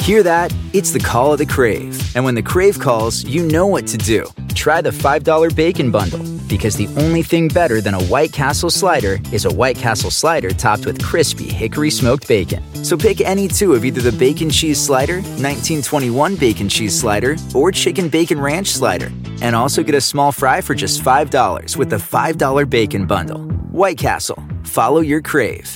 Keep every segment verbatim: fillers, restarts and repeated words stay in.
Hear that? It's the call of the Crave. And when the Crave calls, you know what to do. Try the five dollar Bacon Bundle, because the only thing better than a White Castle slider is a White Castle slider topped with crispy hickory smoked bacon. So pick any two of either the Bacon Cheese Slider, nineteen twenty-one Bacon Cheese Slider, or Chicken Bacon Ranch Slider. And also get a small fry for just five dollars with the five dollar Bacon Bundle. White Castle. Follow your Crave.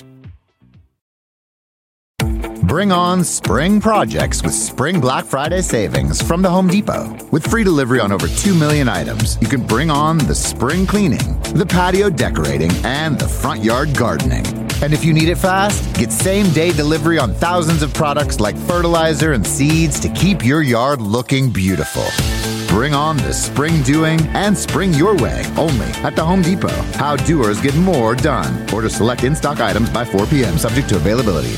Bring on spring projects with Spring Black Friday savings from the Home Depot. With free delivery on over two million items, you can bring on the spring cleaning, the patio decorating, and the front yard gardening. And if you need it fast, get same-day delivery on thousands of products like fertilizer and seeds to keep your yard looking beautiful. Bring on the spring doing and spring your way only at the Home Depot. How doers get more done. Order select in-stock items by four p.m. subject to availability.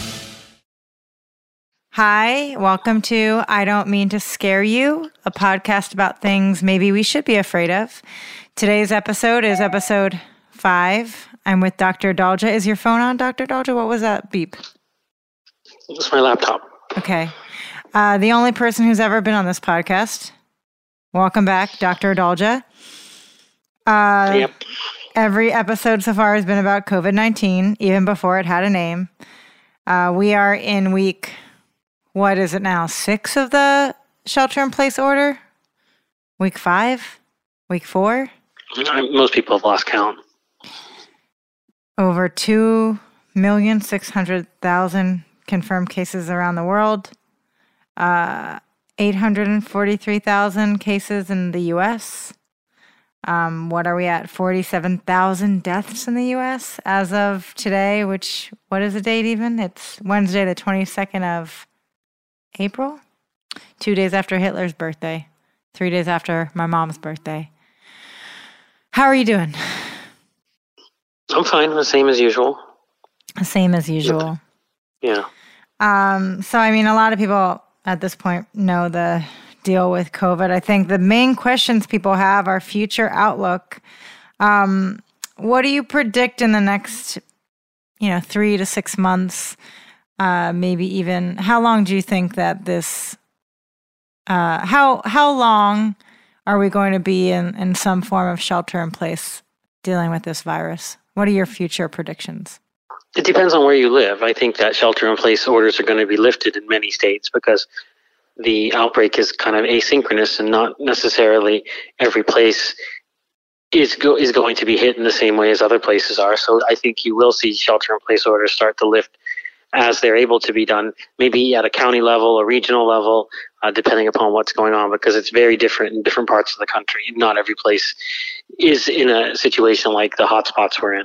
Hi, welcome to I Don't Mean to Scare You, a podcast about things maybe we should be afraid of. Today's episode is episode five. I'm with Doctor Adalja. Is your phone on, Doctor Adalja? What was that beep? It's my laptop. Okay. Uh, the only person who's ever been on this podcast. Welcome back, Doctor Adalja. Uh, yep. Every episode so far has been about covid nineteen, even before it had a name. Uh, we are in week... What is it now? Six of the shelter-in-place order? Week five? Week four? Most people have lost count. Over two million six hundred thousand confirmed cases around the world. Uh, eight hundred forty-three thousand cases in the U S. Um, what are we at? forty-seven thousand deaths in the U S as of today, which, what is the date even? It's Wednesday, the twenty-second of April, two days after Hitler's birthday, three days after my mom's birthday. How are you doing? I'm fine, the same as usual. Same as usual. Yeah. Um. So, I mean, a lot of people at this point know the deal with COVID. I think the main questions people have are future outlook. Um, what do you predict in the next, you know, three to six months? Uh, maybe even, how long do you think that this, uh, how how long are we going to be in, in some form of shelter in place dealing with this virus? What are your future predictions? It depends on where you live. I think that shelter in place orders are going to be lifted in many states because the outbreak is kind of asynchronous and not necessarily every place is go, is going to be hit in the same way as other places are. So I think you will see shelter in place orders start to lift as they're able to be done, maybe at a county level, a regional level, uh, depending upon what's going on, because it's very different in different parts of the country. Not every place is in a situation like the hotspots we're in.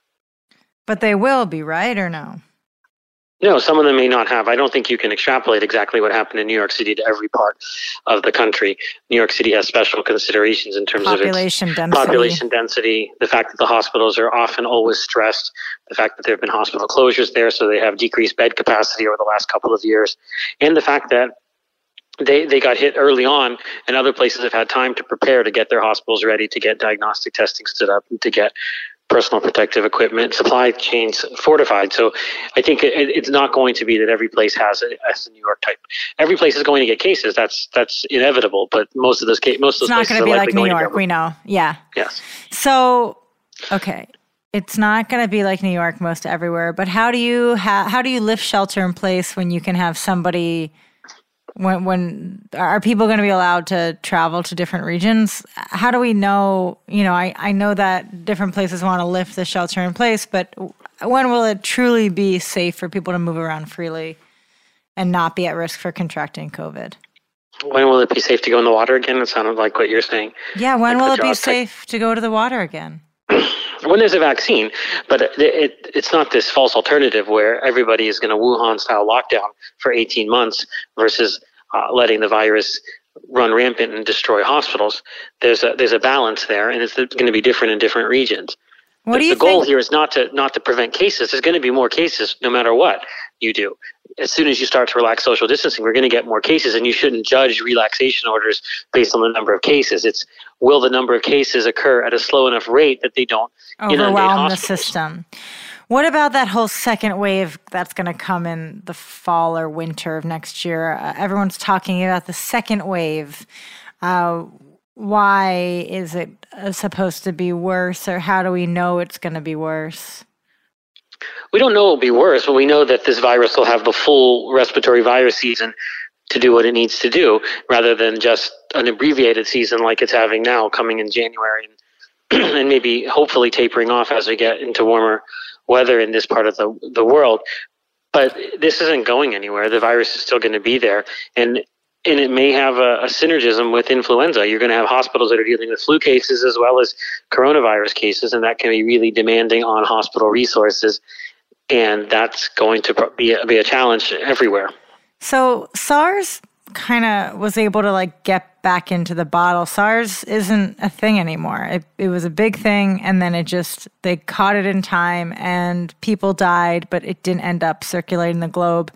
But they will be, right, or no? No, some of them may not have. I don't think you can extrapolate exactly what happened in New York City to every part of the country. New York City has special considerations in terms population of its density. population density, the fact that the hospitals are often always stressed, the fact that there have been hospital closures there, so they have decreased bed capacity over the last couple of years, and the fact that they, they got hit early on, and other places have had time to prepare to get their hospitals ready, to get diagnostic testing stood up, and to get personal protective equipment, supply chains fortified. So I think it, it's not going to be that every place has a, has a New York type. Every place is going to get cases. That's that's inevitable. But most of those cases, most of those it's not going to be like New York. We know. Yeah. Yes. So, okay, it's not going to be like New York most everywhere. But how do you ha- how do you lift shelter in place when you can have somebody? When when are people going to be allowed to travel to different regions? How do we know, you know, I, I know that different places want to lift the shelter in place, but when will it truly be safe for people to move around freely and not be at risk for contracting COVID? When will it be safe to go in the water again? It sounded like what you're saying. Yeah, when like will it be type. safe to go to the water again? When there's a vaccine, but it, it, it's not this false alternative where everybody is going to Wuhan-style lockdown for eighteen months versus uh, letting the virus run rampant and destroy hospitals. There's a there's a balance there, and it's going to be different in different regions. What the, do you the goal think? here is not to not to prevent cases. There's going to be more cases no matter what you do. As soon as you start to relax social distancing, we're going to get more cases, and you shouldn't judge relaxation orders based on the number of cases. It's will the number of cases occur at a slow enough rate that they don't Overwhelm the hospitals. system. What about that whole second wave that's going to come in the fall or winter of next year? Uh, everyone's talking about the second wave. Uh, why is it uh, supposed to be worse, or how do we know it's going to be worse? We don't know it will be worse, but we know that this virus will have the full respiratory virus season to do what it needs to do, rather than just an abbreviated season like it's having now, coming in January and, and maybe hopefully tapering off as we get into warmer weather in this part of the the world. But this isn't going anywhere. The virus is still going to be there, and and it may have a, a synergism with influenza. You're going to have hospitals that are dealing with flu cases as well as coronavirus cases, and that can be really demanding on hospital resources, and that's going to be a, be a challenge everywhere. So SARS kind of was able to like get back into the bottle. SARS isn't a thing anymore. It, it was a big thing, and then it just, they caught it in time and people died, but it didn't end up circulating the globe.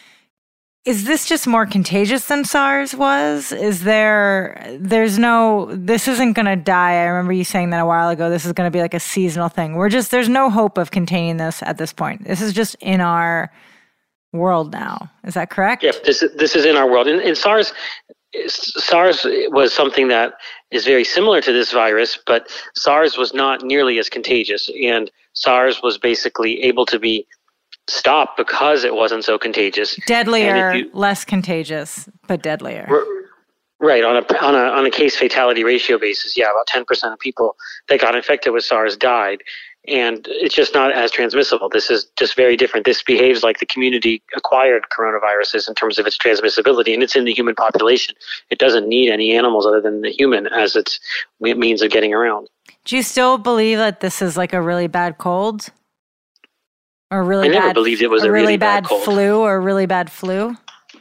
Is this just more contagious than SARS was? Is there, there's no, this isn't going to die. I remember you saying that a while ago. This is going to be like a seasonal thing. We're just, there's no hope of containing this at this point. This is just in our world now. Is that correct? Yeah, this, this is in our world. And, and SARS, SARS was something that is very similar to this virus, but SARS was not nearly as contagious. And SARS was basically able to be stopped because it wasn't so contagious. Deadlier, you, less contagious, but deadlier. Right. On a, on a, on a case fatality ratio basis, yeah, about ten percent of people that got infected with SARS died. And it's just not as transmissible. This is just very different. This behaves like the community-acquired coronaviruses in terms of its transmissibility, and it's in the human population. It doesn't need any animals other than the human as its means of getting around. Do you still believe that this is like a really bad cold? Or really I never bad, believed it was a a really, really bad, bad cold. flu or a really bad flu?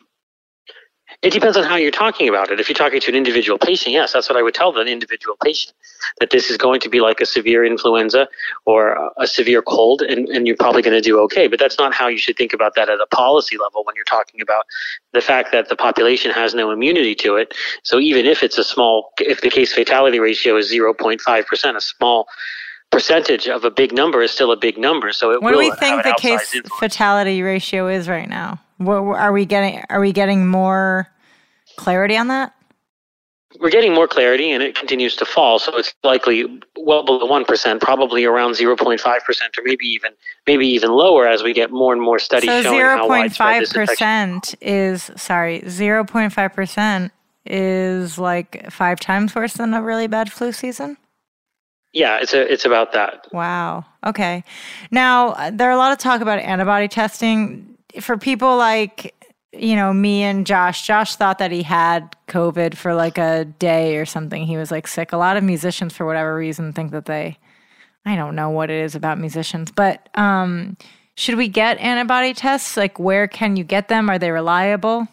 It depends on how you're talking about it. If you're talking to an individual patient, yes, that's what I would tell the individual patient, that this is going to be like a severe influenza or a severe cold, and, and you're probably going to do okay. But that's not how you should think about that at a policy level when you're talking about the fact that the population has no immunity to it. So even if it's a small, if the case fatality ratio is zero point five percent, a small percentage of a big number is still a big number. So it what will do we think the case influence. fatality ratio is right now? What, are we getting? Are we getting more clarity on that? We're getting more clarity, and it continues to fall. So it's likely well below one percent, probably around zero point five percent, or maybe even maybe even lower as we get more and more studies so showing how widespread this infection. zero point five percent is sorry, zero point five percent is like five times worse than a really bad flu season. Yeah, it's a, it's about that. Wow. Okay. Now, there are a lot of talk about antibody testing. For people like, you know, me and Josh, Josh thought that he had COVID for like a day or something. He was like sick. A lot of musicians, for whatever reason, think that they, I don't know what it is about musicians, but um, should we get antibody tests? Like, where can you get them? Are they reliable?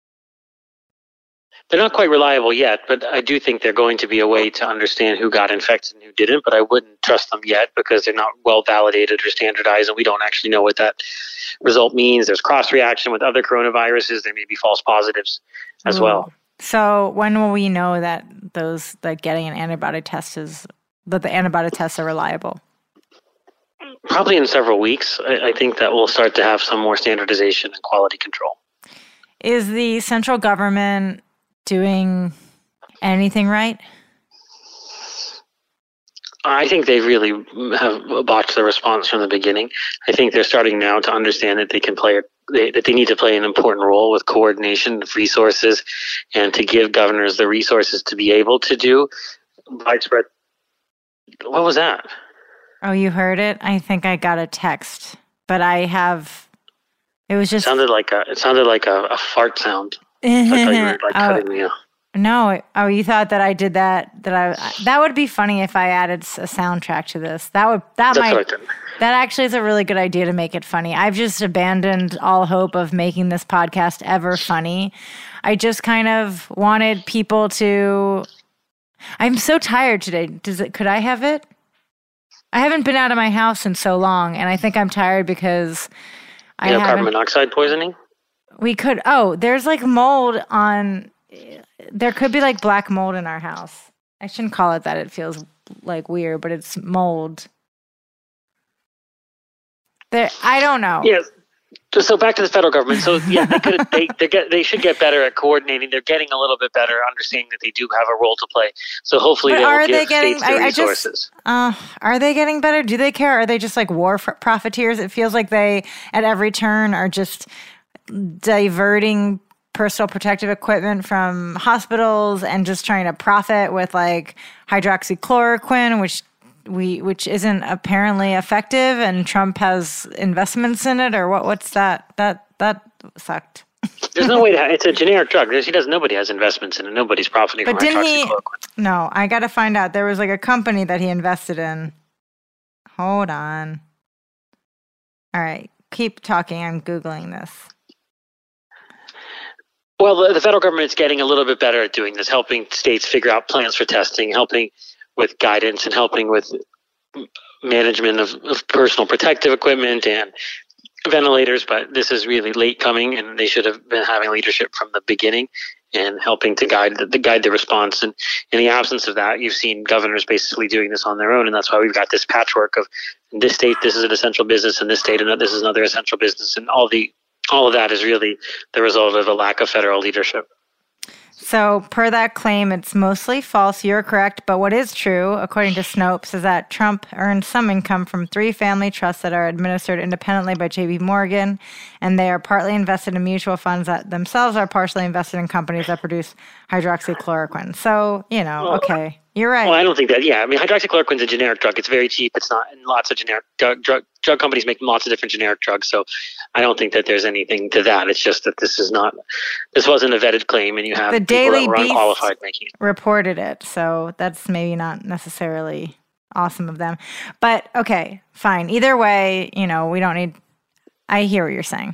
They're not quite reliable yet, but I do think they're going to be a way to understand who got infected and who didn't, but I wouldn't trust them yet because they're not well validated or standardized, and we don't actually know what that result means. There's cross-reaction with other coronaviruses. There may be false positives as Ooh. well. So when will we know that those, that getting an antibody test is, that the antibody tests are reliable? Probably in several weeks. I, I think that we'll start to have some more standardization and quality control. Is the central government doing anything right? I think they really have botched the response from the beginning. I think they're starting now to understand that they can play, they, that they need to play an important role with coordination of resources and to give governors the resources to be able to do widespread. What was that? Oh, you heard it? I think I got a text, but I have, it was just. It sounded like a, it sounded like a, a fart sound. I thought you were like cutting oh, me off. No. Oh, you thought that I did that? That I that would be funny if I added a soundtrack to this. That would that That's might what I did. That actually is a really good idea to make it funny. I've just abandoned all hope of making this podcast ever funny. I just kind of wanted people to. I'm so tired today. Does it? Could I have it? I haven't been out of my house in so long, and I think I'm tired because I you have haven't. carbon monoxide poisoning. We could, oh, there's like mold on, there could be like black mold in our house. I shouldn't call it that. It feels like weird, but it's mold. There, I don't know. Yes. So back to the federal government. So yeah, they could they they get they should get better at coordinating. They're getting a little bit better, understanding that they do have a role to play. So hopefully But they will are give they getting? states the I, I resources. just, uh, are they getting better? Do they care? Are they just like war f- profiteers? It feels like they, at every turn, are just diverting personal protective equipment from hospitals and just trying to profit with like hydroxychloroquine, which we which isn't apparently effective, and Trump has investments in it, or what? What's that? That that sucked. There's no way to have, it's a generic drug. There's, he does. Nobody has investments in it. Nobody's profiting But from didn't he? hydroxychloroquine. No, I got to find out. There was like a company that he invested in. Hold on. All right, keep talking. I'm Googling this. Well, the, the federal government's getting a little bit better at doing this, helping states figure out plans for testing, helping with guidance, and helping with management of, of personal protective equipment and ventilators. But this is really late coming, and they should have been having leadership from the beginning and helping to guide the, the guide the response. And in the absence of that, you've seen governors basically doing this on their own, and that's why we've got this patchwork of in this state this is an essential business, in this state and this is another essential business, and all the all of that is really the result of a lack of federal leadership. So, per that claim, it's mostly false. You're correct. But what is true, according to Snopes, is that Trump earned some income from three family trusts that are administered independently by J P Morgan, and they are partly invested in mutual funds that themselves are partially invested in companies that produce hydroxychloroquine. So, you know, Well, okay, you're right. Well, I don't think that. Yeah, I mean, hydroxychloroquine is a generic drug. It's very cheap. It's not, and lots of generic drug, drug drug companies make lots of different generic drugs. So, I don't think that there's anything to that. It's just that this is not, this wasn't a vetted claim, and you have The people Daily that were Beast unqualified making it. reported it, so that's maybe not necessarily awesome of them. But okay, fine. Either way, you know, we don't need. I hear what you're saying.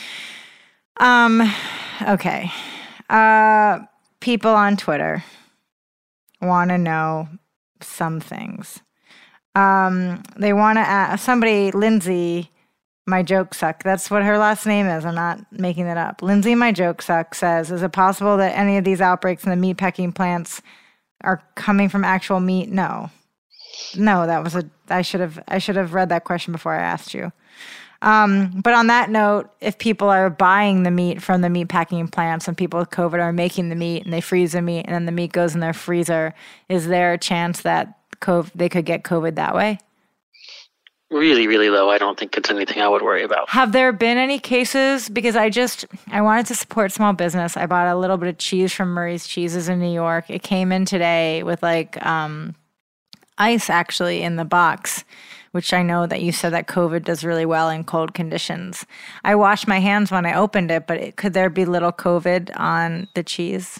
Um, okay. Uh, people on Twitter want to know some things. Um, they want to ask somebody, Lindsay, my joke suck. That's what her last name is. I'm not making it up. Lindsay, my joke suck, says, is it possible that any of these outbreaks in the meat packing plants are coming from actual meat? No. No, that was a, I should have, I should have read that question before I asked you. Um, but on that note, if people are buying the meat from the meat packing plants and people with COVID are making the meat and they freeze the meat and then the meat goes in their freezer, is there a chance that COVID, they could get COVID that way? Really, really low. I don't think it's anything I would worry about. Have there been any cases? Because I just, I wanted to support small business. I bought a little bit of cheese from Murray's Cheeses in New York. It came in today with like um, ice actually in the box, which I know that you said that COVID does really well in cold conditions. I washed my hands when I opened it, but it, could there be little COVID on the cheese?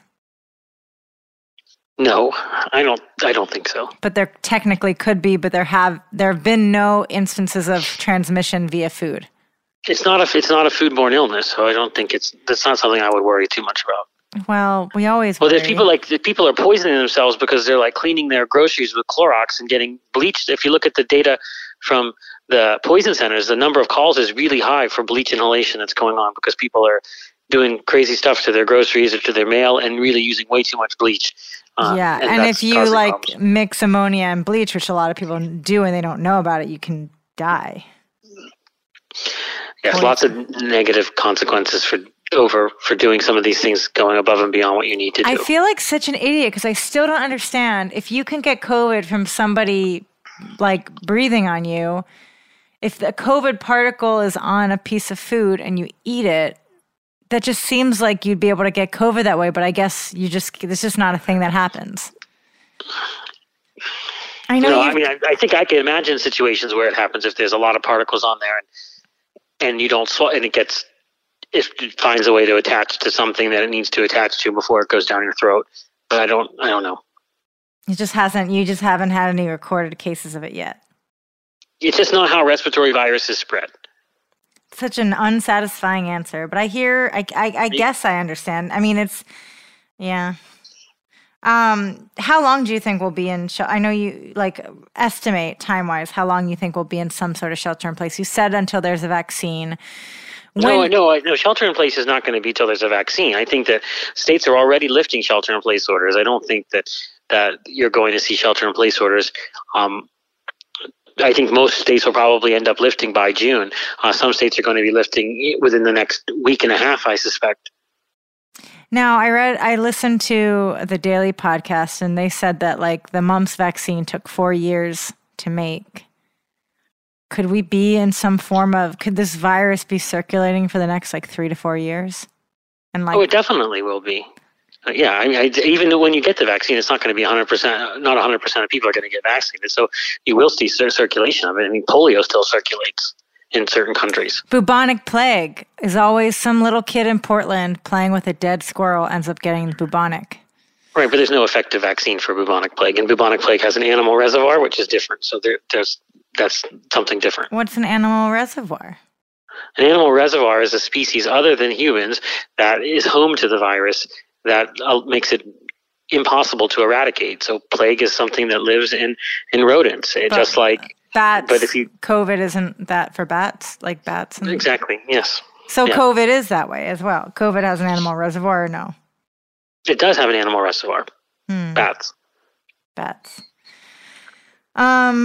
No, I don't. I don't think so. But there technically could be. But there have there have been no instances of transmission via food. It's not a. It's not a foodborne illness, so I don't think it's. That's not something I would worry too much about. Well, we always. Well, worry. there's people like people are poisoning themselves because they're like cleaning their groceries with Clorox and getting bleached. If you look at the data from the poison centers, the number of calls is really high for bleach inhalation that's going on because people are doing crazy stuff to their groceries or to their mail and really using way too much bleach. Uh, yeah, and, and if you causing like problems. mix ammonia and bleach, which a lot of people do and they don't know about it, you can die. Yes, Poison. lots of negative consequences for over for doing some of these things, going above and beyond what you need to do. I feel like such an idiot because I still don't understand if you can get COVID from somebody like breathing on you. If the COVID particle is on a piece of food and you eat it, that just seems like you'd be able to get COVID that way, but I guess you just, it's just not a thing that happens. I know. No, you- I mean, I, I think I can imagine situations where it happens if there's a lot of particles on there and and you don't swallow, and it gets, it finds a way to attach to something that it needs to attach to before it goes down your throat. But I don't, I don't know. It just hasn't, you just haven't had any recorded cases of it yet. It's just not how respiratory viruses spread. Such an unsatisfying answer, but I hear, I, I, I guess I understand. I mean, it's, yeah. Um, how long do you think we'll be in? Sh- I know you like estimate time wise how long you think we'll be in some sort of shelter in place. You said until there's a vaccine. No, When- no, no. Shelter in place is not going to be till there's a vaccine. I think that states are already lifting shelter in place orders. I don't think that that you're going to see shelter in place orders um, I think most states will probably end up lifting by June. Uh, some states are going to be lifting within the next week and a half, I suspect. Now, I read, I listened to the Daily podcast, and they said that like the mumps vaccine took four years to make. Could we be in some form of, could this virus be circulating for the next like three to four years? And like, oh, it definitely will be. Uh, yeah, I mean, I, even when you get the vaccine, it's not going to be one hundred percent, not one hundred percent of people are going to get vaccinated. So you will see cir- circulation of it. I mean, polio still circulates in certain countries. Bubonic plague is always some little kid in Portland playing with a dead squirrel ends up getting bubonic. Right, but there's no effective vaccine for bubonic plague. And bubonic plague has an animal reservoir, which is different. So there, there's that's something different. What's an animal reservoir? An animal reservoir is a species other than humans that is home to the virus that uh, makes it impossible to eradicate. So plague is something that lives in, in rodents, but just like bats. But if you, COVID isn't that for bats, like bats? And, exactly, yes. So yeah. COVID is that way as well. COVID has an animal reservoir or no? It does have an animal reservoir. Hmm. Bats. Bats. Um...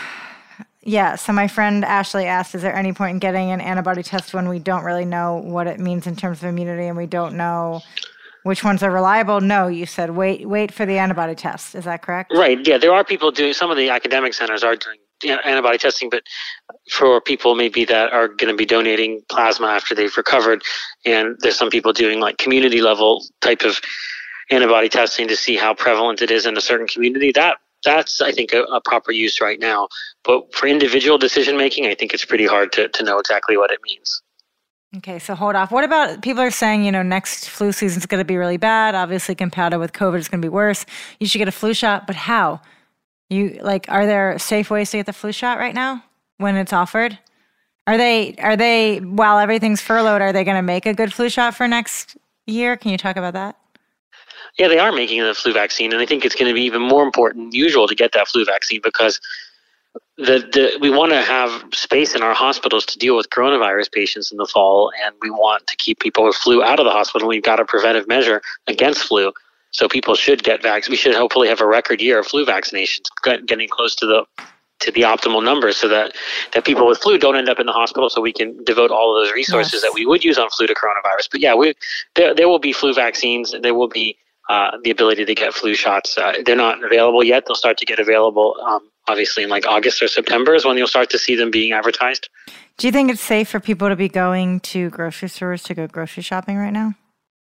Yeah, so my friend Ashley asked, is there any point in getting an antibody test when we don't really know what it means in terms of immunity and we don't know which ones are reliable? No, you said wait wait for the antibody test. Is that correct? Right, yeah. There are people doing, some of the academic centers are doing antibody testing, but for people maybe that are going to be donating plasma after they've recovered, and there's some people doing like community level type of antibody testing to see how prevalent it is in a certain community. That That's, I think, a, a proper use right now. But for individual decision-making, I think it's pretty hard to, to know exactly what it means. Okay, so hold off. What about, people are saying, you know, next flu season is going to be really bad. Obviously, compounded with COVID, it's going to be worse. You should get a flu shot, but how? You, like, are there safe ways to get the flu shot right now when it's offered? Are they, are they, while everything's furloughed, are they going to make a good flu shot for next year? Can you talk about that? Yeah, they are making the flu vaccine, and I think it's going to be even more important than usual to get that flu vaccine because the, the we want to have space in our hospitals to deal with coronavirus patients in the fall, and we want to keep people with flu out of the hospital. We've got a preventive measure against flu, so people should get vaccinated. We should hopefully have a record year of flu vaccinations, getting close to the to the optimal numbers so that, that people with flu don't end up in the hospital, so we can devote all of those resources yes. that we would use on flu to coronavirus. But yeah, we there, there will be flu vaccines. There will be Uh, the ability to get flu shots. Uh, they're not available yet. They'll start to get available, um, obviously, in like August or September is when you'll start to see them being advertised. Do you think it's safe for people to be going to grocery stores to go grocery shopping right now?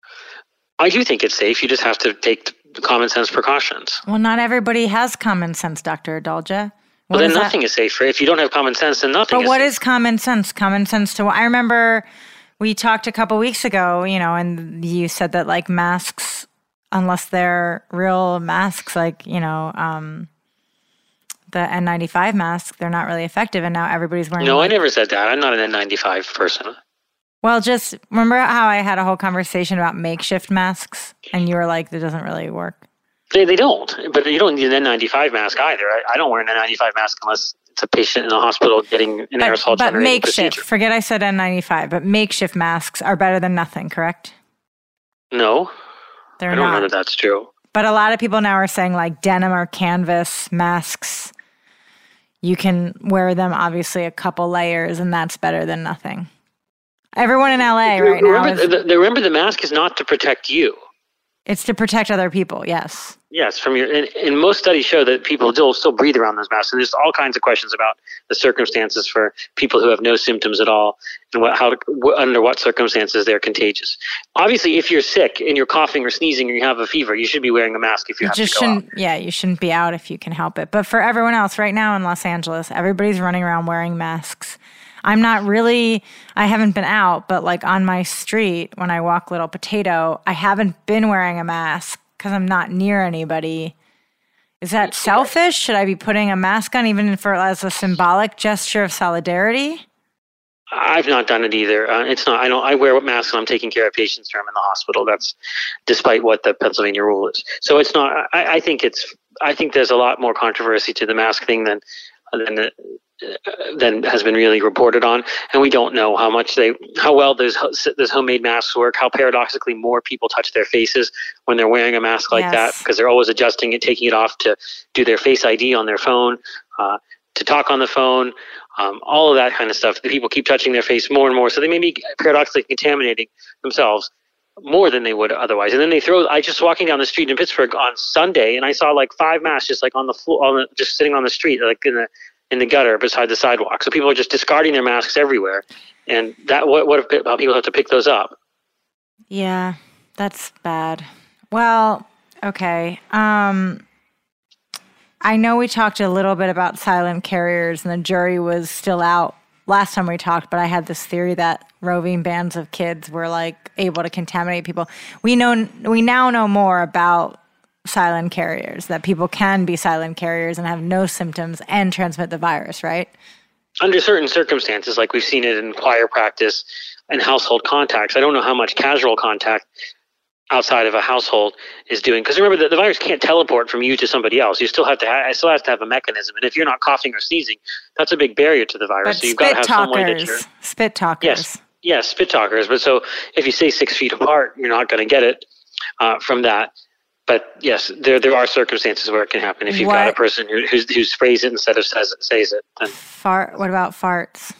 I do think it's safe. You just have to take the common sense precautions. Well, not everybody has common sense, Doctor Adalja. What well, then nothing that? is safe. If you don't have common sense, then nothing but is what safe. is common sense? Common sense to what? I remember we talked a couple weeks ago, you know, and you said that like masks, unless they're real masks, like, you know, um, the N ninety-five mask, they're not really effective. And now everybody's wearing No, like, I never said that. I'm not an N ninety-five person. Well, just remember how I had a whole conversation about makeshift masks and you were like, that doesn't really work. They they don't, but you don't need an N ninety-five mask either. I, I don't wear an N ninety-five mask unless it's a patient in the hospital getting an but, aerosol but generating makeshift, procedure. Forget I said N ninety-five, but makeshift masks are better than nothing, correct? No. They're I don't not. know that that's true. But a lot of people now are saying like denim or canvas masks, you can wear them obviously a couple layers and that's better than nothing. Everyone in L A right remember, now is, the, the, remember the mask is not to protect you. It's to protect other people, yes. Yes, from your and, and most studies show that people still still breathe around those masks. And there's all kinds of questions about the circumstances for people who have no symptoms at all, and what, how to, w- under what circumstances they're contagious. Obviously, if you're sick and you're coughing or sneezing or you have a fever, you should be wearing a mask if you, you have just to go shouldn't, out. Yeah, you shouldn't be out if you can help it. But for everyone else, right now in Los Angeles, everybody's running around wearing masks. I'm not really, I haven't been out, but like on my street when I walk Little Potato, I haven't been wearing a mask because I'm not near anybody. Is that selfish? Should I be putting a mask on even for as a symbolic gesture of solidarity? I've not done it either. Uh, it's not. I don't. I wear masks when I'm taking care of patients when I'm in the hospital. That's despite what the Pennsylvania rule is. So it's not. I, I think it's. I think there's a lot more controversy to the mask thing than than. Uh, than has been really reported on, and we don't know how much they, how well those those homemade masks work. How paradoxically more people touch their faces when they're wearing a mask like yes. that because they're always adjusting it, taking it off to do their Face I D on their phone. Uh, to talk on the phone, um, all of that kind of stuff. The people keep touching their face more and more, so they may be paradoxically contaminating themselves more than they would otherwise. And then they throw. I just walking down the street in Pittsburgh on Sunday, and I saw like five masks just like on the floor, on the, just sitting on the street, like in the in the gutter beside the sidewalk. So people are just discarding their masks everywhere, and that what what if people have to pick those up? Yeah, that's bad. Well, okay. Um, I know we talked a little bit about silent carriers, and the jury was still out last time we talked, but I had this theory that roving bands of kids were like able to contaminate people. We know we now know more about silent carriers, that people can be silent carriers and have no symptoms and transmit the virus, right? Under certain circumstances, like we've seen it in choir practice and household contacts. I don't know how much casual contact outside of a household is doing, because remember, the, the virus can't teleport from you to somebody else. You still have to ha- it still has to have a mechanism, and if you're not coughing or sneezing, that's a big barrier to the virus. But so you've got to have talkers, some way that you're spit talkers. Yes, yes, spit talkers. But so if you stay six feet apart, you're not going to get it uh, from that. But yes, there there are circumstances where it can happen. If you've what? got a person who who, who sprays it instead of says says it, then fart. What about farts?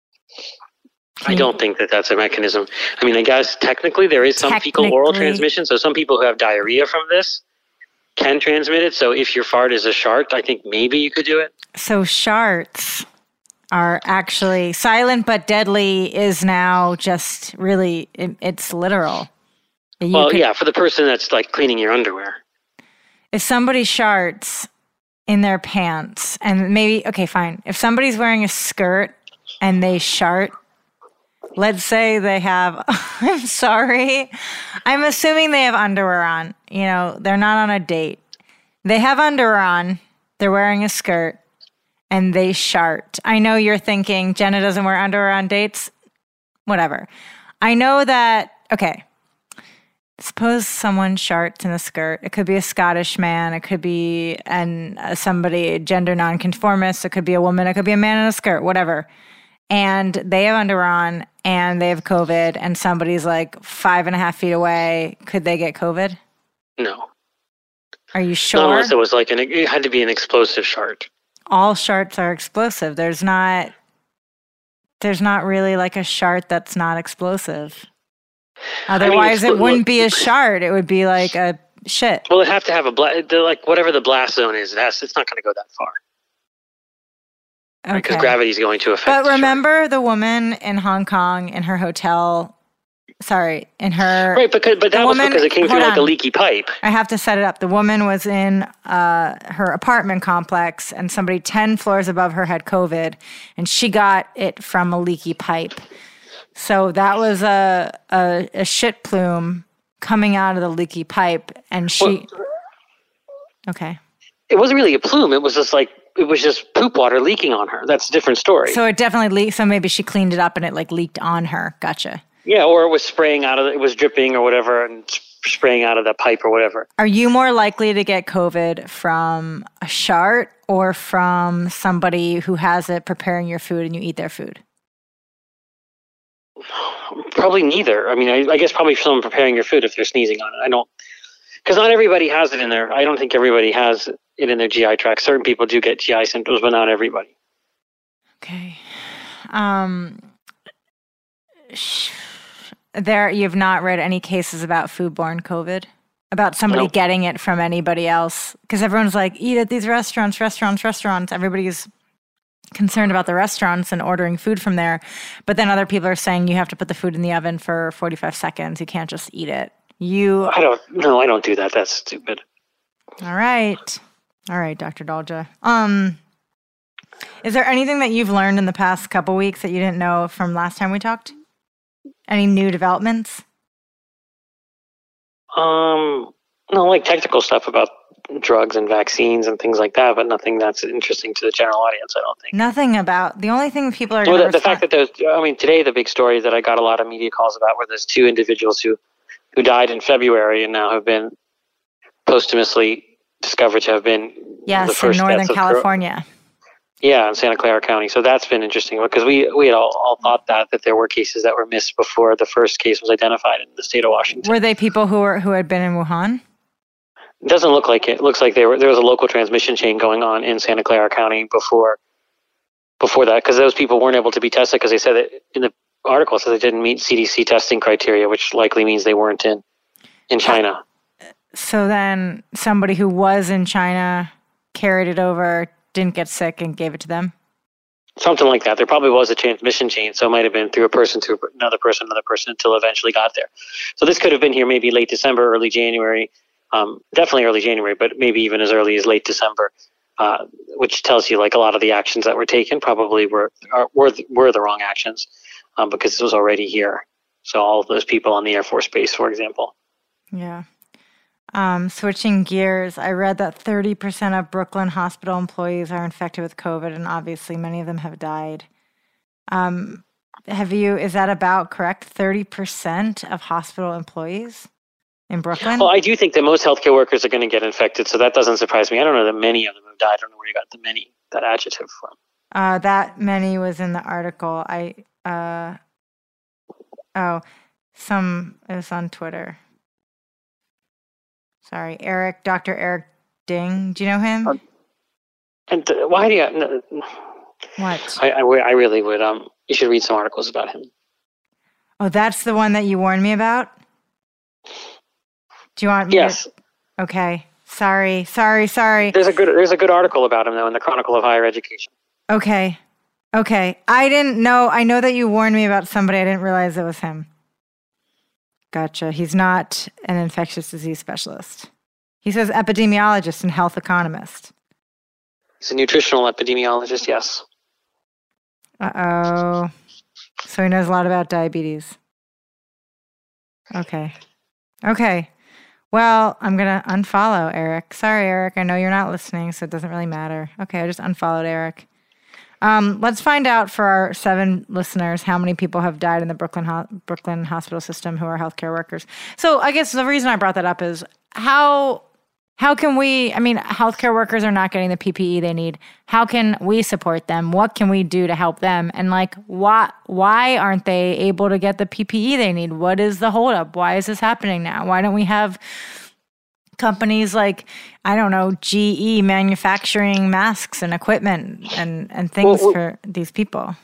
I don't think that that's a mechanism. I mean, I guess technically there is some fecal oral transmission. So some people who have diarrhea from this can transmit it. So if your fart is a shart, I think maybe you could do it. So sharts are actually silent but deadly is now just really, it, it's literal. You well, could, yeah, for the person that's like cleaning your underwear. If somebody sharts in their pants and maybe, okay, fine. If somebody's wearing a skirt and they shart, let's say they have, I'm sorry, I'm assuming they have underwear on. You know, they're not on a date. They have underwear on, they're wearing a skirt, and they shart. I know you're thinking, Jenna doesn't wear underwear on dates. Whatever. I know that, okay, suppose someone sharts in a skirt. It could be a Scottish man. It could be an, uh, somebody, gender nonconformist. It could be a woman. It could be a man in a skirt, whatever. And they have underwear on and they have COVID and somebody's like five and a half feet away. Could they get COVID? No. Are you sure? Not unless it was like an, it had to be an explosive shart. All sharts are explosive. There's not, there's not really like a shart that's not explosive. Otherwise, I mean, it wouldn't be a shart. It would be like a shit. Well, it'd have to have a blast, like whatever the blast zone is, it has, it's not going to go that far. Okay. Because gravity is going to affect. But the remember shard. the woman in Hong Kong in her hotel. Sorry, in her right, because but that was woman, because it came through like on. a leaky pipe. I have to set it up. The woman was in uh, her apartment complex, and somebody ten floors above her had COVID, and she got it from a leaky pipe. So that was a a, a shit plume coming out of the leaky pipe, and she. Well, okay. It wasn't really a plume. It was just like. It was just poop water leaking on her. That's a different story. So it definitely leaked. So maybe she cleaned it up and it like leaked on her. Gotcha. Yeah, or it was spraying out of it. It was dripping or whatever and spraying out of the pipe or whatever. Are you more likely to get COVID from a shart or from somebody who has it preparing your food and you eat their food? Probably neither. I mean, I, I guess probably someone preparing your food if they're sneezing on it. I don't, because not everybody has it in there. I don't think everybody has it in their G I tract. Certain people do get G I symptoms, but not everybody. Okay. Um, sh- there, you've not read any cases about foodborne COVID? About somebody no. getting it from anybody else? Because everyone's like, eat at these restaurants, restaurants, restaurants. Everybody's concerned about the restaurants and ordering food from there. But then other people are saying you have to put the food in the oven for forty-five seconds. You can't just eat it. You. I don't, no, I don't do that. That's stupid. All right. All right, Doctor Dolja. Um, is there anything that you've learned in the past couple weeks that you didn't know from last time we talked? Any new developments? Um, no, like technical stuff about drugs and vaccines and things like that, but nothing that's interesting to the general audience, I don't think. Nothing about, the only thing people are well, going the, to the fact that there's, I mean, today the big story that I got a lot of media calls about were those two individuals who, who died in February and now have been posthumously discovered to have been yes, the first in Northern deaths of California. Cor- yeah, in Santa Clara County. So that's been interesting because we, we had all, all thought that that there were cases that were missed before the first case was identified in the state of Washington. Were they people who were who had been in Wuhan? It doesn't look like it. It looks like there were there was a local transmission chain going on in Santa Clara County before before that, because those people weren't able to be tested because they said that in the article says they didn't meet C D C testing criteria, which likely means they weren't in in China. So then somebody who was in China carried it over, didn't get sick, and gave it to them? Something like that. There probably was a transmission chain, so it might have been through a person to another person, another person, until it eventually got there. So this could have been here maybe late December, early January, um, definitely early January, but maybe even as early as late December, uh, which tells you like a lot of the actions that were taken probably were are, were were the wrong actions um, because it was already here. So all of those people on the Air Force Base, for example. Yeah. Um, switching gears, I read that thirty percent of Brooklyn hospital employees are infected with COVID, and obviously many of them have died. Um, have you, is that about correct? thirty percent of hospital employees in Brooklyn? Well, I do think that most healthcare workers are going to get infected, so that doesn't surprise me. I don't know that many of them have died. I don't know where you got the many, that adjective from. Uh, that many was in the article. I, uh, oh, some, it was on Twitter. Sorry, Eric, Doctor Eric Ding. Do you know him? Uh, and uh, why do you? Uh, what? I, I, I really would. Um, you should read some articles about him. Oh, that's the one that you warned me about? Do you want me yes. to? Okay. Sorry, sorry, sorry. There's a good there's a good article about him though in the Chronicle of Higher Education. Okay. Okay. I didn't know. I know that you warned me about somebody. I didn't realize it was him. Gotcha. He's not an infectious disease specialist. He says epidemiologist and health economist. He's a nutritional epidemiologist, yes. Uh-oh. So he knows a lot about diabetes. Okay. Okay. Well, I'm going to unfollow Eric. Sorry, Eric. I know you're not listening, so it doesn't really matter. Okay, I just unfollowed Eric. Um, let's find out for our seven listeners how many people have died in the Brooklyn ho- Brooklyn hospital system who are healthcare workers. So I guess the reason I brought that up is how how can we, I mean, healthcare workers are not getting the P P E they need. How can we support them? What can we do to help them? And like, why, why aren't they able to get the P P E they need? What is the holdup? Why is this happening now? Why don't we have companies like, I don't know, G E manufacturing masks and equipment and, and things well, for these people?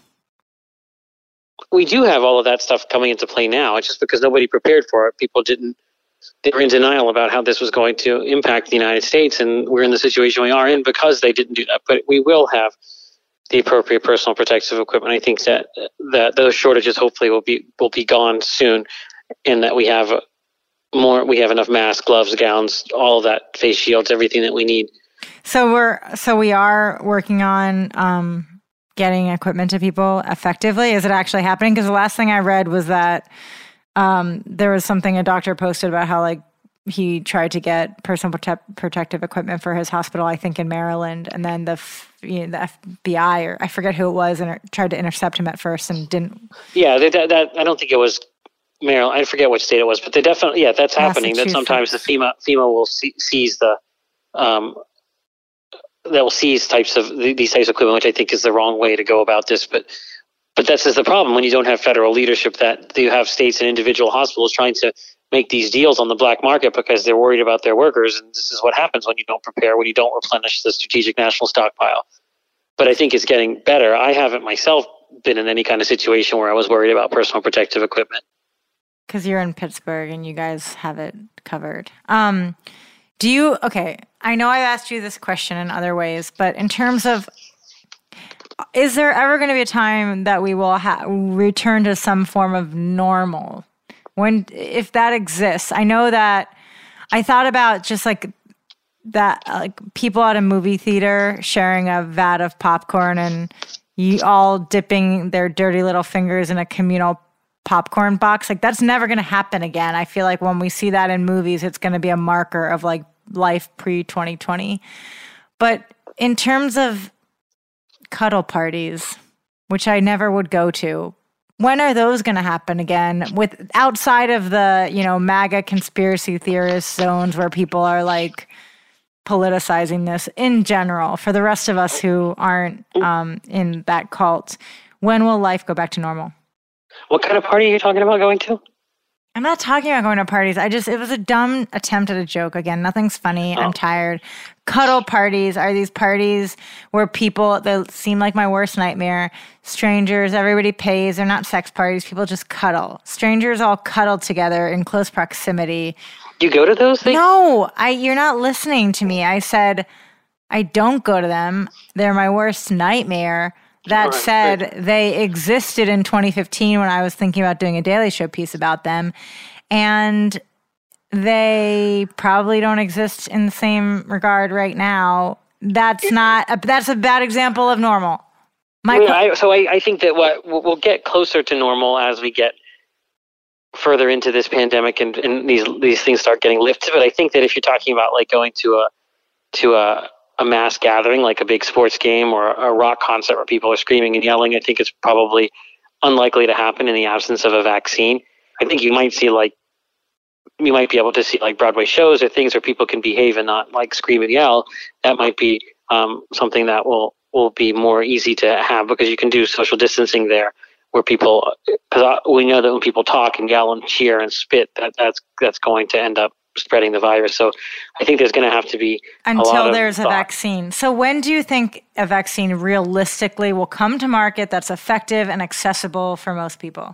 We do have all of that stuff coming into play now. It's just because nobody prepared for it. People didn't, they were in denial about how this was going to impact the United States. And we're in the situation we are in because they didn't do that. But we will have the appropriate personal protective equipment. I think that, that those shortages hopefully will be, will be gone soon, and that we have more, we have enough masks, gloves, gowns, all of that, face shields, everything that we need. So we're, so we are working on um, getting equipment to people effectively. Is it actually happening? Because the last thing I read was that um, there was something a doctor posted about how like he tried to get personal prote- protective equipment for his hospital, I think in Maryland, and then the f- you know, the F B I or I forget who it was, and it tried to intercept him at first and didn't. Yeah, that, that I don't think it was Maryland. I forget which state it was, but they definitely, yeah, that's happening. That sometimes the FEMA FEMA will see, seize the, um, that will seize types of these types of equipment, which I think is the wrong way to go about this. But but that's just the problem when you don't have federal leadership. That you have states and individual hospitals trying to make these deals on the black market because they're worried about their workers, and this is what happens when you don't prepare, when you don't replenish the strategic national stockpile. But I think it's getting better. I haven't myself been in any kind of situation where I was worried about personal protective equipment. Because you're in Pittsburgh and you guys have it covered. Um, do you, okay, I know I've asked you this question in other ways, but in terms of, is there ever going to be a time that we will ha- return to some form of normal? When, if that exists, I know that I thought about just like that, like people at a movie theater sharing a vat of popcorn and you all dipping their dirty little fingers in a communal popcorn box. Like that's never going to happen again. I feel like when we see that in movies, it's going to be a marker of like life pre twenty twenty. But in terms of cuddle parties, which I never would go to, when are those going to happen again? With outside of the, you know, MAGA conspiracy theorist zones where people are like politicizing this in general, for the rest of us who aren't um, in that cult, when will life go back to normal? What kind of party are you talking about going to? I'm not talking about going to parties. I just, it was a dumb attempt at a joke. Again, nothing's funny. Oh. I'm tired. Cuddle parties are these parties where people, they seem like my worst nightmare. Strangers, everybody pays. They're not sex parties. People just cuddle. Strangers all cuddle together in close proximity. You go to those things? No, I. You're not listening to me. I said I don't go to them. They're my worst nightmare. That right, said, right. They existed in twenty fifteen when I was thinking about doing a Daily Show piece about them. And they probably don't exist in the same regard right now. That's not, a, that's a bad example of normal. My yeah, I, so I, I think that what we'll get closer to normal as we get further into this pandemic and, and these these things start getting lifted. But I think that if you're talking about like going to a to a a mass gathering, like a big sports game or a rock concert where people are screaming and yelling, I think it's probably unlikely to happen in the absence of a vaccine. I think you might see like, you might be able to see like Broadway shows or things where people can behave and not like scream and yell. That might be um, something that will, will be more easy to have because you can do social distancing there where people, because we know that when people talk and yell and cheer and spit, that that's, that's going to end up spreading the virus. So I think there's going to have to be until there's a vaccine. So when do you think a vaccine realistically will come to market that's effective and accessible for most people?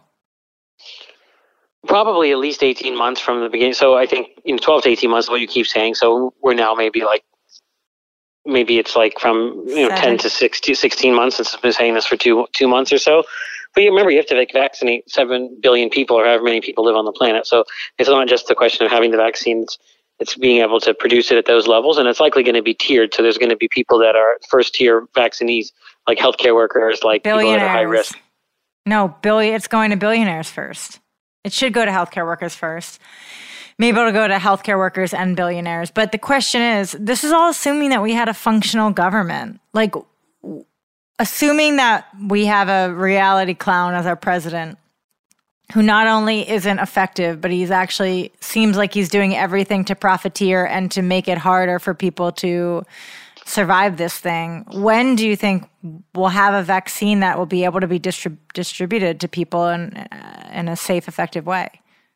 Probably at least eighteen months from the beginning. So I think you know, twelve to eighteen months is what you keep saying. So we're now maybe like, maybe it's like from you know Seven. ten to sixteen months since I've been saying this for two two months or so. But you remember, you have to like, vaccinate seven billion people or however many people live on the planet. So it's not just the question of having the vaccine. It's, it's being able to produce it at those levels. And it's likely going to be tiered. So there's going to be people that are first-tier vaccinees, like healthcare workers, like people that are high risk. No, billion. It's going to billionaires first. It should go to healthcare workers first. Maybe it'll go to healthcare workers and billionaires. But the question is, this is all assuming that we had a functional government. Like, assuming that we have a reality clown as our president who not only isn't effective, but he's actually seems like he's doing everything to profiteer and to make it harder for people to survive this thing. When do you think we'll have a vaccine that will be able to be distrib- distributed to people in, uh, in a safe, effective way?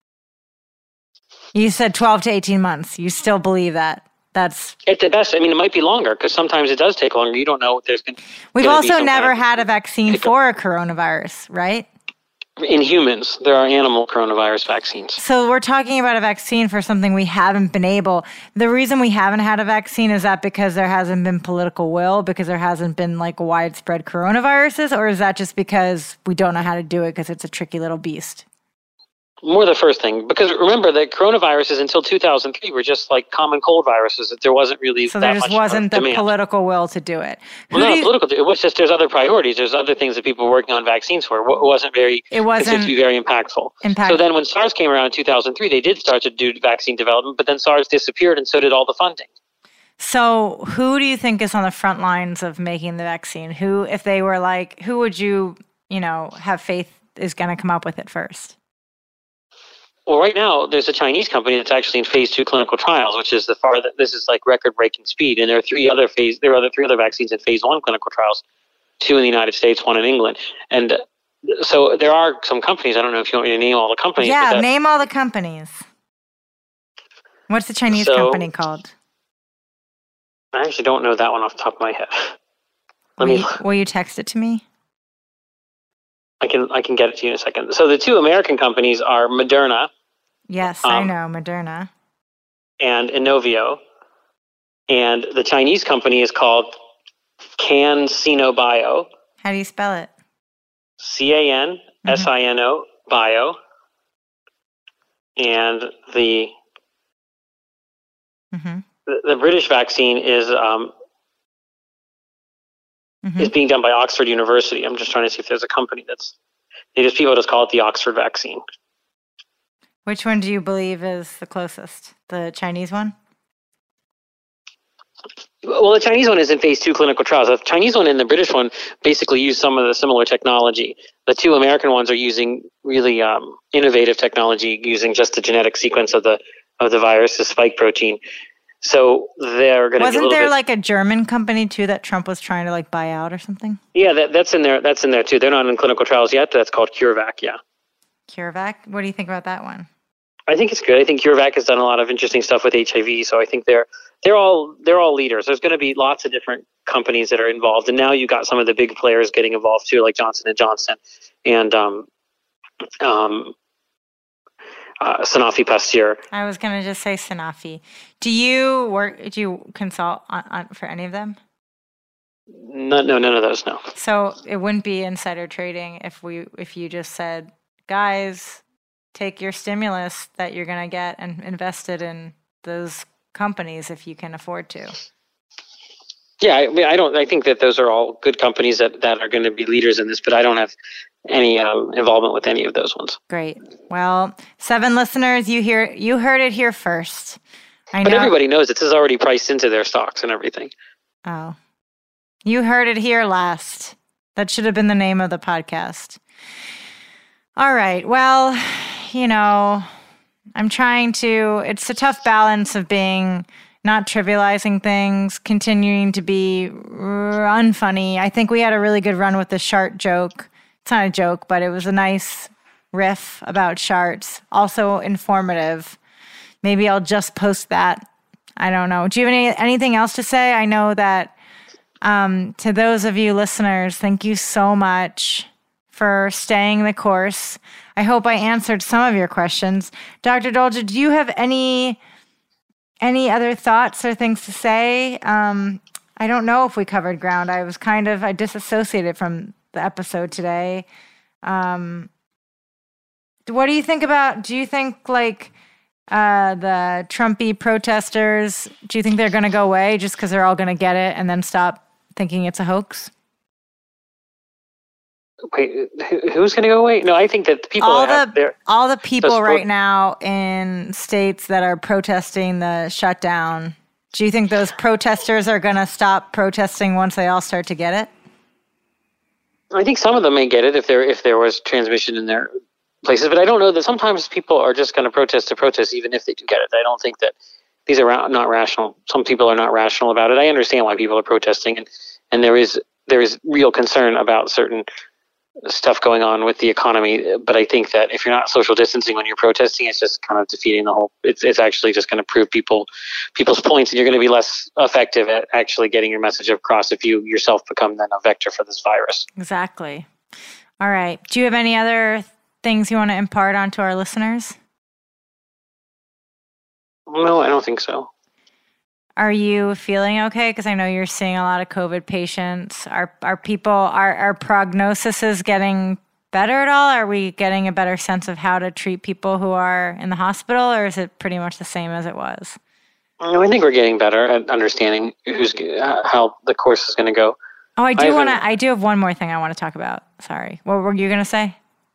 You said twelve to eighteen months. You still believe that? That's at the best. I mean, it might be longer because sometimes it does take longer. You don't know if there's going to We've also never had a vaccine for a coronavirus, right? In humans, there are animal coronavirus vaccines. So we're talking about a vaccine for something we haven't been able. The reason we haven't had a vaccine is that because there hasn't been political will, because there hasn't been like widespread coronaviruses, or is that just because we don't know how to do it because it's a tricky little beast? More the first thing, because remember that coronaviruses until two thousand three were just like common cold viruses. That there wasn't really so that there just much wasn't the demand. political will to do it. Well, not political. It was just there's other priorities. There's other things that people were working on vaccines for. It wasn't very. It wasn't considered to be very impactful. impactful. So then, when SARS came around in two thousand three, they did start to do vaccine development, but then SARS disappeared, and so did all the funding. So who do you think is on the front lines of making the vaccine? Who, if they were like, who would you, you know, have faith is going to come up with it first? Well, right now, there's a Chinese company that's actually in phase two clinical trials, which is the far that this is like record-breaking speed. And there are three other phase, there are other three other vaccines in phase one clinical trials, two in the United States, one in England. And so there are some companies. I don't know if you want me to name all the companies. Yeah, that, name all the companies. What's the Chinese so, company called? I actually don't know that one off the top of my head. Let will me. You, will you text it to me? I can I can get it to you in a second. So the two American companies are Moderna. Yes, um, I know, Moderna. And Inovio. And the Chinese company is called CanSino Bio. How do you spell it? C A N S I N O mm-hmm. Bio. And the, mm-hmm. the the British vaccine is um, mm-hmm. is being done by Oxford University. I'm just trying to see if there's a company that's, they just, people just call it the Oxford vaccine. Which one do you believe is the closest? The Chinese one? Well, the Chinese one is in phase two clinical trials. The Chinese one and the British one basically use some of the similar technology. The two American ones are using really um, innovative technology, using just the genetic sequence of the of the virus, the spike protein. So they're going to. Wasn't there bit, like a German company too that Trump was trying to like buy out or something? Yeah, that, that's in there. That's in there too. They're not in clinical trials yet. That's called CureVac. Yeah. CureVac. What do you think about that one? I think it's good. I think CureVac has done a lot of interesting stuff with H I V, so I think they're they're all they're all leaders. There's going to be lots of different companies that are involved, and now you've got some of the big players getting involved too, like Johnson and Johnson and um, um, uh, Sanofi Pasteur. I was going to just say Sanofi. Do you work? Do you consult on, on for any of them? No, no, none of those. No. So it wouldn't be insider trading if we if you just said, guys, take your stimulus that you're going to get and invest it in those companies if you can afford to. Yeah, I mean, I don't. I think that those are all good companies that, that are going to be leaders in this, but I don't have any um, involvement with any of those ones. Great. Well, seven listeners, you hear you heard it here first. I but know. Everybody knows this is already priced into their stocks and everything. Oh, you heard it here last. That should have been the name of the podcast. All right. Well, you know, I'm trying to. It's a tough balance of being. Not trivializing things, continuing to be unfunny. I think we had a really good run with the Chart joke. It's not a joke, but it was a nice riff about charts. Also informative. Maybe I'll just post that. I don't know. Do you have any anything else to say? I know that um, to those of you listeners, thank you so much for staying the course. I hope I answered some of your questions. Doctor Dolge, do you have any... Any other thoughts or things to say? Um, I don't know if we covered ground. I was kind of, I disassociated from the episode today. Um, what do you think about, do you think like uh, the Trumpy protesters, do you think they're going to go away just because they're all going to get it and then stop thinking it's a hoax? Wait, who's going to go away? No, I think that the people all that the have, all the people so, right now in states that are protesting the shutdown. Do you think those protesters are going to stop protesting once they all start to get it? I think some of them may get it if there if there was transmission in their places, but I don't know that sometimes people are just going to protest to protest even if they do get it. I don't think that these are not rational. Some people are not rational about it. I understand why people are protesting, and and there is there is real concern about certain stuff going on with the economy, but I think that if you're not social distancing when you're protesting, it's just kind of defeating the whole. It's it's actually just going to prove people people's points, and you're going to be less effective at actually getting your message across if you yourself become then a vector for this virus. Exactly. All right. Do you have any other things you want to impart onto our listeners? No, I don't think so. Are you feeling okay? Because I know you're seeing a lot of COVID patients. Are are people, are, are prognoses getting better at all? Are we getting a better sense of how to treat people who are in the hospital, or is it pretty much the same as it was? No, I think we're getting better at understanding who's uh, how the course is going to go. Oh, I do I want to. I do have one more thing I want to talk about. Sorry, what were you going to say?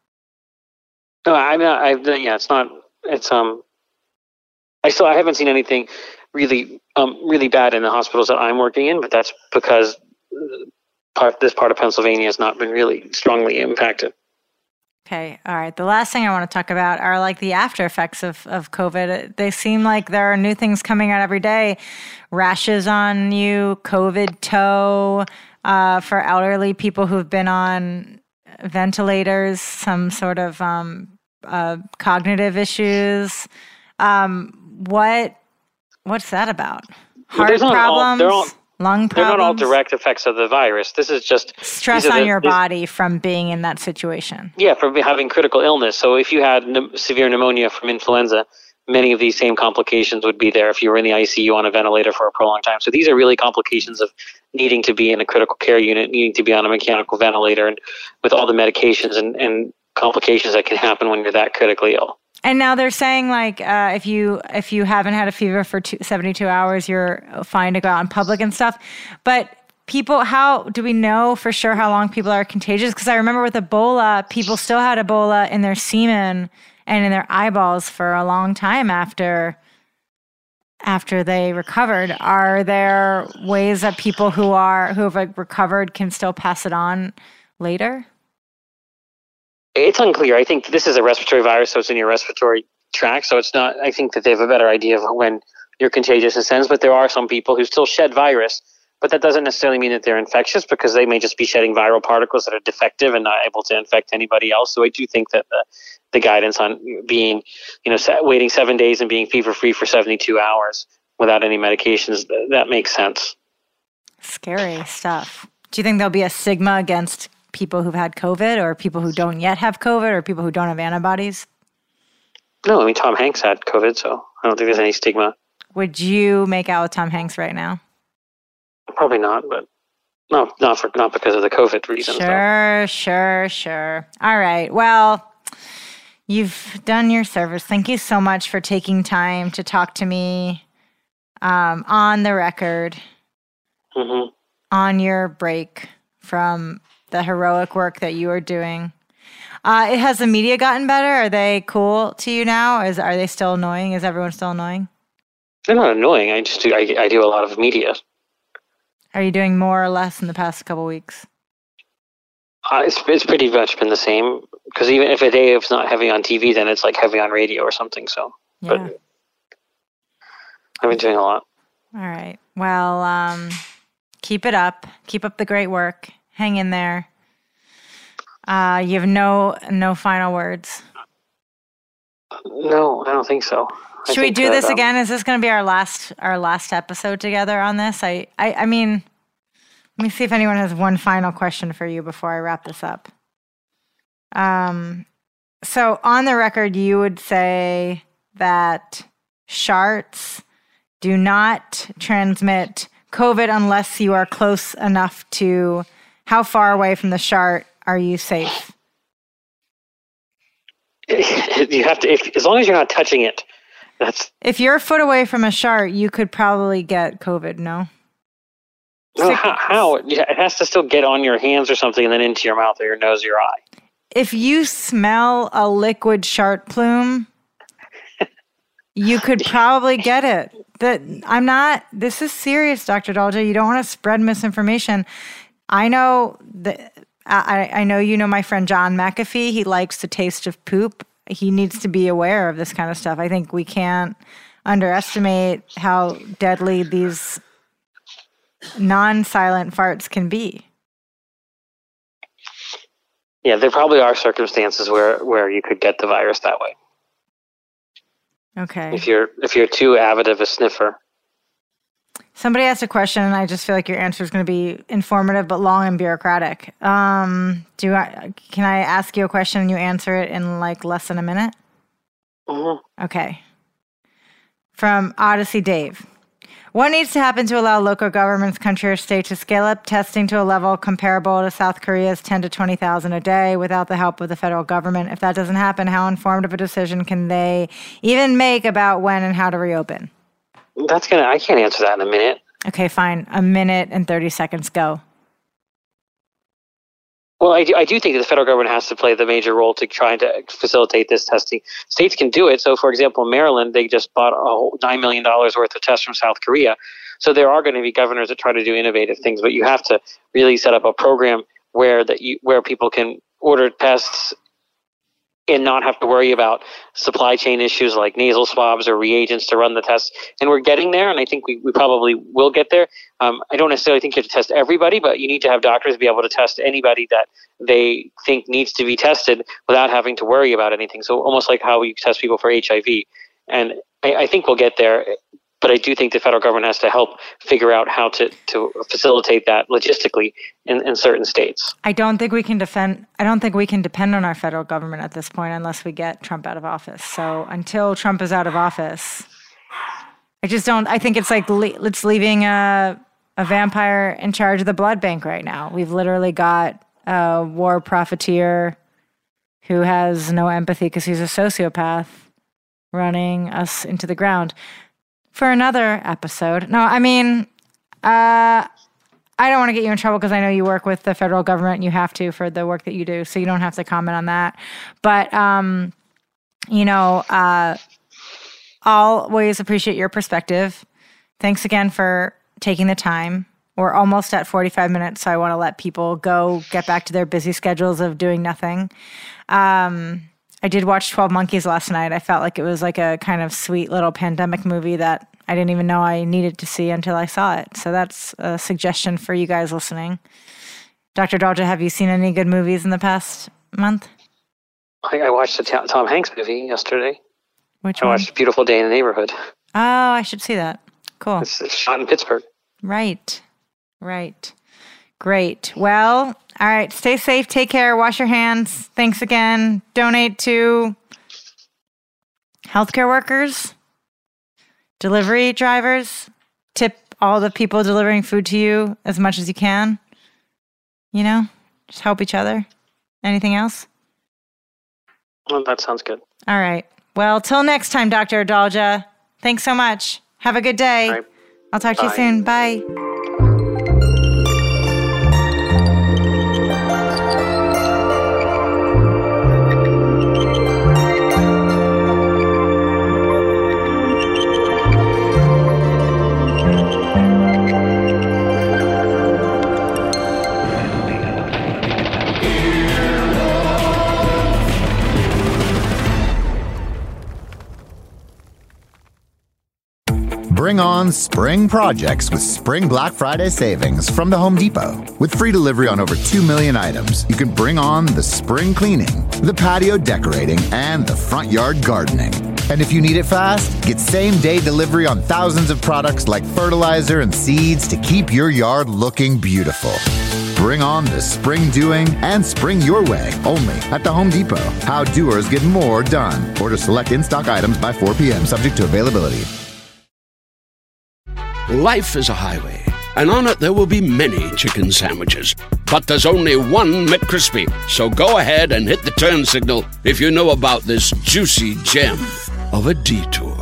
No, I mean, I yeah, it's not. It's um. I still I haven't seen anything really um really bad in the hospitals that I'm working in, but that's because part this part of Pennsylvania has not been really strongly impacted. Okay, all right. The last thing I want to talk about are like the after effects of, of COVID. They seem like there are new things coming out every day. Rashes on you, COVID toe, uh, for elderly people who've been on ventilators, some sort of um, uh, cognitive issues. Um, what what's that about? Heart problems, all, all, lung problems? They're not all direct effects of the virus. This is just stress on the, your body from being in that situation. Yeah, from having critical illness. So if you had ne- severe pneumonia from influenza, many of these same complications would be there if you were in the I C U on a ventilator for a prolonged time. So these are really complications of needing to be in a critical care unit, needing to be on a mechanical ventilator, and with all the medications and, and complications that can happen when you're that critically ill. And now they're saying, like, uh, if you if you haven't had a fever for two, seventy-two hours, you're fine to go out in public and stuff. But people, how do we know for sure how long people are contagious? Because I remember with Ebola, people still had Ebola in their semen and in their eyeballs for a long time after after they recovered. Are there ways that people who are who have like, recovered can still pass it on later? It's unclear. I think this is a respiratory virus, so it's in your respiratory tract. So it's not, I think that they have a better idea of when you're contagious in a sense, but there are some people who still shed virus, but that doesn't necessarily mean that they're infectious, because they may just be shedding viral particles that are defective and not able to infect anybody else. So I do think that the, the guidance on being, you know, waiting seven days and being fever-free for seventy-two hours without any medications, that, that makes sense. Scary stuff. Do you think there'll be a stigma against people who've had COVID, or people who don't yet have COVID, or people who don't have antibodies? No, I mean, Tom Hanks had COVID, so I don't think there's any stigma. Would you make out with Tom Hanks right now? Probably not, but no, not for not because of the COVID reasons. Sure, though. sure, sure. All right. Well, you've done your service. Thank you so much for taking time to talk to me um, on the record, mm-hmm. on your break from the heroic work that you are doing. Uh, it has the media gotten better? Are they cool to you now? Is are they still annoying? Is everyone still annoying? They're not annoying. I just do. I, I do a lot of media. Are you doing more or less in the past couple weeks? Uh, it's it's pretty much been the same. Because even if a day it's not heavy on T V, then it's like heavy on radio or something. So, yeah. But I've been doing a lot. All right. Well, um, keep it up. Keep up the great work. Hang in there. Uh, you have no no final words. No, I don't think so. I Should we think do that, this um, again? Is this going to be our last our last episode together on this? I, I I mean, let me see if anyone has one final question for you before I wrap this up. Um, so on the record, you would say that sharts do not transmit COVID unless you are close enough to. How far away from the shart are you safe? You have to, if, as long as you're not touching it. That's if you're a foot away from a shart, you could probably get COVID. No. no. How, how? It has to still get on your hands or something, and then into your mouth or your nose or your eye. If you smell a liquid shart plume, you could probably get it. That I'm not. This is serious, Doctor Dolge. You don't want to spread misinformation. I know that. I, I know you know my friend John McAfee. He likes the taste of poop. He needs to be aware of this kind of stuff. I think we can't underestimate how deadly these non-silent farts can be. Yeah, there probably are circumstances where, where you could get the virus that way. Okay. If you're if you're too avid of a sniffer. Somebody asked a question, and I just feel like your answer is going to be informative but long and bureaucratic. Um, do I, can I ask you a question and you answer it in like less than a minute? Mm-hmm. Okay. From Odyssey Dave. What needs to happen to allow local governments, country, or state to scale up testing to a level comparable to South Korea's ten to twenty thousand a day without the help of the federal government? If that doesn't happen, how informed of a decision can they even make about when and how to reopen? That's gonna. I can't answer that in a minute. Okay, fine. A minute and thirty seconds. Go. Well, I do, I do think that the federal government has to play the major role to try to facilitate this testing. States can do it. So, for example, Maryland, they just bought a whole nine million dollars worth of tests from South Korea. So there are going to be governors that try to do innovative things, but you have to really set up a program where that you where people can order tests and not have to worry about supply chain issues like nasal swabs or reagents to run the tests. And we're getting there, and I think we, we probably will get there. Um, I don't necessarily think you have to test everybody, but you need to have doctors be able to test anybody that they think needs to be tested without having to worry about anything. So almost like how we test people for H I V. And I, I think we'll get there. But I do think the federal government has to help figure out how to, to facilitate that logistically in, in certain states. I don't think we can defend. I don't think we can depend on our federal government at this point unless we get Trump out of office. So until Trump is out of office, I just don't. I think it's like le- it's leaving a a vampire in charge of the blood bank right now. We've literally got a war profiteer who has no empathy because he's a sociopath running us into the ground. For another episode. No, I mean, uh, I don't want to get you in trouble because I know you work with the federal government and you have to for the work that you do, so you don't have to comment on that. But, um, you know, uh, always appreciate your perspective. Thanks again for taking the time. We're almost at forty-five minutes, so I want to let people go get back to their busy schedules of doing nothing. Um I did watch twelve Monkeys last night. I felt like it was like a kind of sweet little pandemic movie that I didn't even know I needed to see until I saw it. So that's a suggestion for you guys listening. Doctor Dalja, have you seen any good movies in the past month? I, I watched the Tom Hanks movie yesterday. Which I one? watched Beautiful Day in the Neighborhood. Oh, I should see that. Cool. It's, it's shot in Pittsburgh. Right. Right. Great. Well, all right. Stay safe. Take care. Wash your hands. Thanks again. Donate to healthcare workers, delivery drivers. Tip all the people delivering food to you as much as you can. You know, just help each other. Anything else? Well, that sounds good. All right. Well, till next time, Doctor Dalja. Thanks so much. Have a good day. Right. I'll talk to Bye. you soon. Bye. Bring on spring projects with Spring Black Friday savings from the Home Depot. With free delivery on over two million items, you can bring on the spring cleaning, the patio decorating, and the front yard gardening. And if you need it fast, get same-day delivery on thousands of products like fertilizer and seeds to keep your yard looking beautiful. Bring on the spring doing and spring your way only at the Home Depot. How doers get more done. Order select in-stock items by four p.m. subject to availability. Life is a highway, and on it there will be many chicken sandwiches. But there's only one McCrispy. So go ahead and hit the turn signal if you know about this juicy gem of a detour.